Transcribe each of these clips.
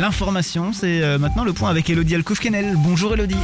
L'information, c'est maintenant le point avec Elodie Alcouf-Kennel. Bonjour Elodie.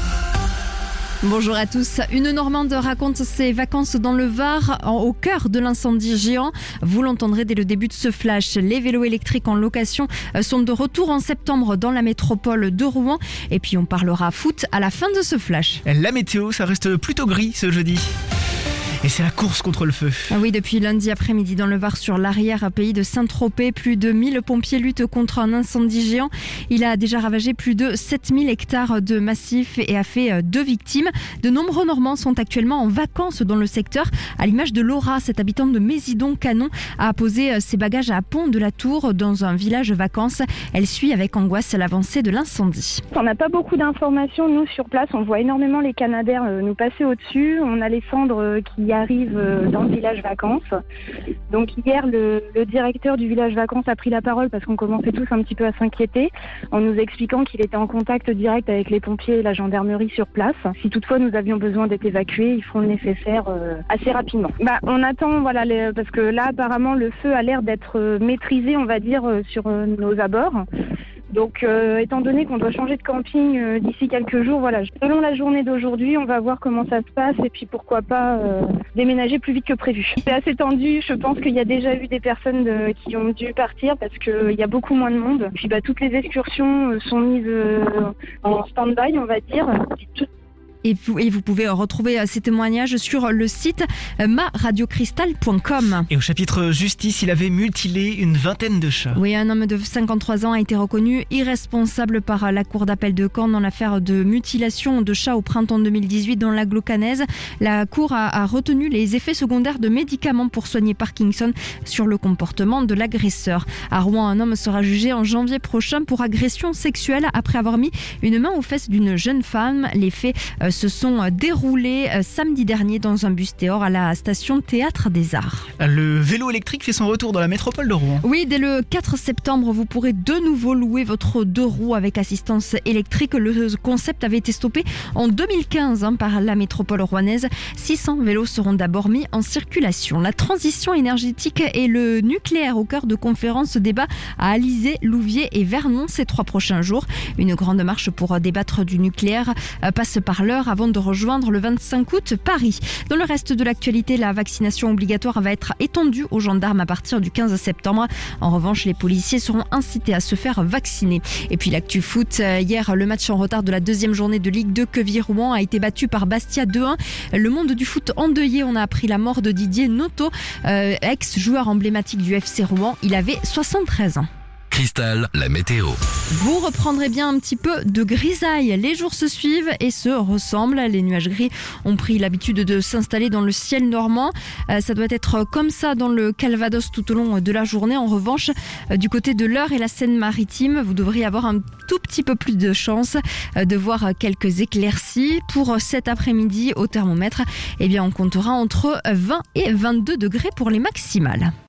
Bonjour à tous. Une Normande raconte ses vacances dans le Var, au cœur de l'incendie géant. Vous l'entendrez dès le début de ce flash. Les vélos électriques en location sont de retour en septembre dans la métropole de Rouen. Et puis on parlera foot à la fin de ce flash. La météo, ça reste plutôt gris ce jeudi. Et c'est la course contre le feu. Oui, depuis lundi après-midi dans le Var sur l'arrière-pays de Saint-Tropez, plus de 1000 pompiers luttent contre un incendie géant. Il a déjà ravagé plus de 7000 hectares de massif et a fait 2 victimes. De nombreux Normands sont actuellement en vacances dans le secteur. À l'image de Laura, cette habitante de Mésidon-Canon, a posé ses bagages à Pont de la Tour dans un village vacances. Elle suit avec angoisse l'avancée de l'incendie. On n'a pas beaucoup d'informations, nous, sur place. On voit énormément les Canadair nous passer au-dessus. On a les cendres qui arrivent dans le village vacances. Donc hier, le directeur du village vacances a pris la parole parce qu'on commençait tous un petit peu à s'inquiéter en nous expliquant qu'il était en contact direct avec les pompiers et la gendarmerie sur place. Si toutefois nous avions besoin d'être évacués, ils feront le nécessaire assez rapidement. On attend, parce que là, apparemment, le feu a l'air d'être maîtrisé, on va dire, sur nos abords. Donc, étant donné qu'on doit changer de camping d'ici quelques jours, selon la journée d'aujourd'hui, on va voir comment ça se passe et puis pourquoi pas déménager plus vite que prévu. C'est assez tendu, je pense qu'il y a déjà eu des personnes qui ont dû partir parce qu'il y a beaucoup moins de monde. Puis toutes les excursions sont mises en stand-by, on va dire. Et vous pouvez retrouver ces témoignages sur le site maradiocristal.com. Et au chapitre justice, il avait mutilé une vingtaine de chats. Oui, un homme de 53 ans a été reconnu irresponsable par la cour d'appel de Caen dans l'affaire de mutilation de chats au printemps 2018 dans l'Aglo-Canaise. La cour a retenu les effets secondaires de médicaments pour soigner Parkinson sur le comportement de l'agresseur. À Rouen, un homme sera jugé en janvier prochain pour agression sexuelle après avoir mis une main aux fesses d'une jeune femme. Les faits se sont déroulés samedi dernier dans un bus Théor à la station Théâtre des Arts. Le vélo électrique fait son retour dans la métropole de Rouen. Oui, dès le 4 septembre, vous pourrez de nouveau louer votre 2 roues avec assistance électrique. Le concept avait été stoppé en 2015 par la métropole rouennaise. 600 vélos seront d'abord mis en circulation. La transition énergétique et le nucléaire au cœur de conférences débat à Alizé, Louviers et Vernon ces 3 prochains jours. Une grande marche pour débattre du nucléaire passe par l'heure avant de rejoindre le 25 août Paris. Dans le reste de l'actualité, la vaccination obligatoire va être étendue aux gendarmes à partir du 15 septembre. En revanche, les policiers seront incités à se faire vacciner. Et puis l'actu foot, hier, le match en retard de la 2e journée de Ligue 2 Quevilly-Rouen a été battu par Bastia 2-1. Le monde du foot endeuillé, on a appris la mort de Didier Noto, ex-joueur emblématique du FC Rouen. Il avait 73 ans. Cristal, la météo. Vous reprendrez bien un petit peu de grisaille. Les jours se suivent et se ressemblent. Les nuages gris ont pris l'habitude de s'installer dans le ciel normand. Ça doit être comme ça dans le Calvados tout au long de la journée. En revanche, du côté de l'Eure et la Seine-Maritime, vous devriez avoir un tout petit peu plus de chance de voir quelques éclaircies. Pour cet après-midi, au thermomètre, on comptera entre 20 et 22 degrés pour les maximales.